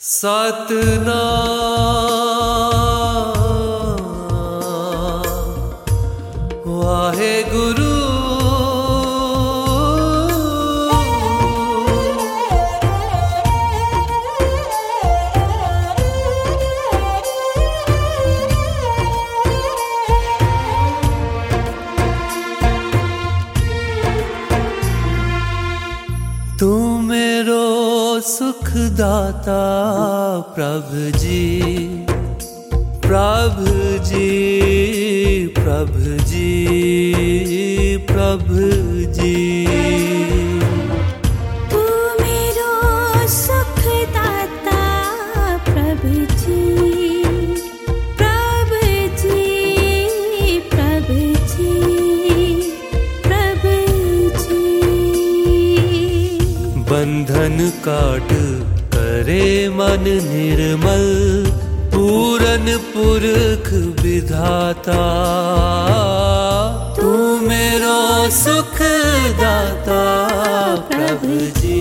सतनाम वाहे गुरु। तू मेरो सुखदाता प्रभु जी, प्रभु जी, प्रभु जी, प्रभु जी। तू मेरो सुखदाता प्रभु जी, प्रभु जी, प्रभु जी, प्रभु जी। बंधन काट करे मन निर्मल, पूरन पुरख विधाता। तू मेरो सुख दाता प्रभु जी,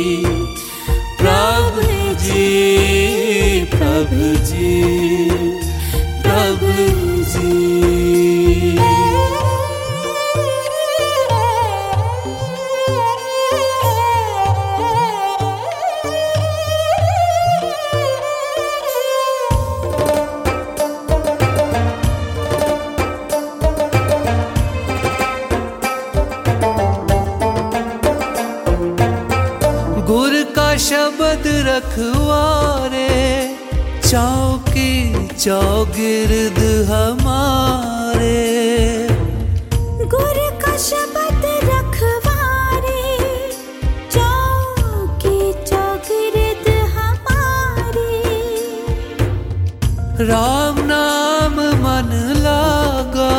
प्रभु जी, प्रभु जी, प्रभु जी। गुर का शब्द रखवारे, चौकी चौगिर्द हमारे। गुर का शब्द रखवारे, चौकी चौगिर्द हमारे। राम नाम मन लागा,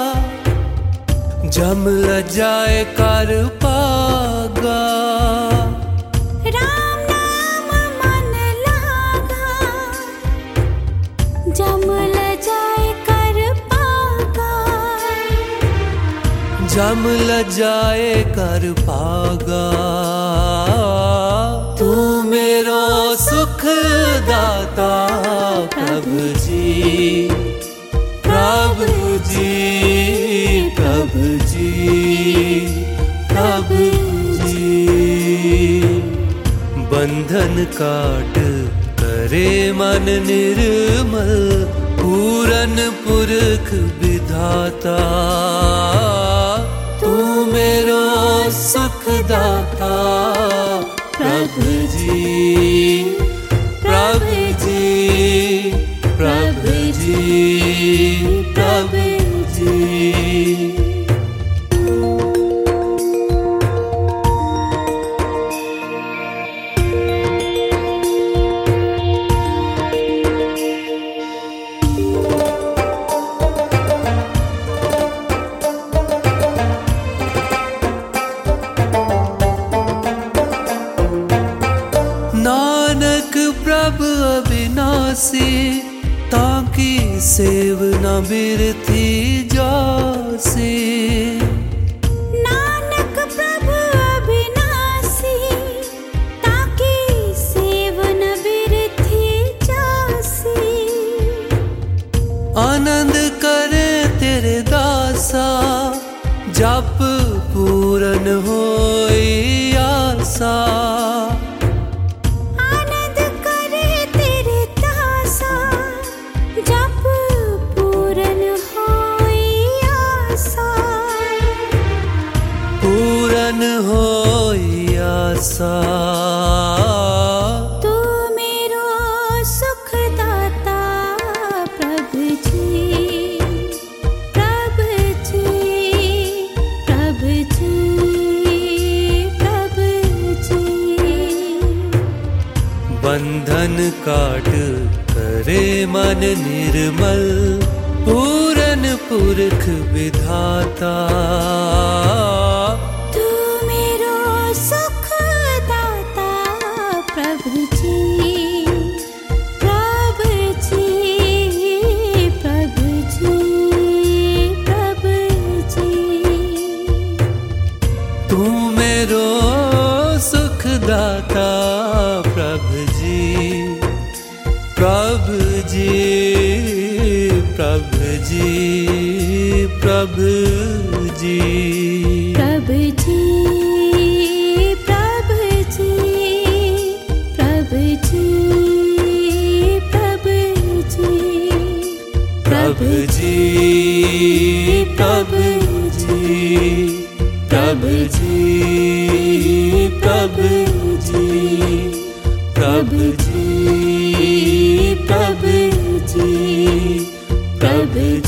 जम ल जाए कर पागा। राम नाम मन लागा, जम ल जाए कर पागा। जम ल जाए कर पागा। तू मेरो सुख दाता प्रभु जी, प्रभु जी, प्रभु जी, प्रभु जी। बंधन काट करे मन निर्मल, पूरन पुरख विधाता। तू मेरो सुख दाता प्रभु जी, प्रभु जी, प्रभु जी, प्रभु जी। नानक प्रभु अविनाशी, ताकि सेव न बिरथी जासी। नानक प्रभु अविनाशी, ताकि सेव न बिरथी जासी। आनंद करे तेरे दासा, जप पूरन होई आसा। पूरन होई आसा। तू मेरो सुखदाता प्रभु जी, प्रभु जी, प्रभु जी, प्रभु जी। बंधन काट करे मन निर्मल, पूरन पुरख विधाता। तू मेरो सुखदाता प्रभु जी, प्रभु जी, प्रभु जी, प्रभु जी। तू मेरो सुख दाता प्रभु जी। जी प्रभु जी प्रभु जी प्रभु जी प्रभु जी प्रभु जी प्रभु जी प्रभु जी प्रभु जी प्रभु जी प्रभु जी प्रभु जी प्रभु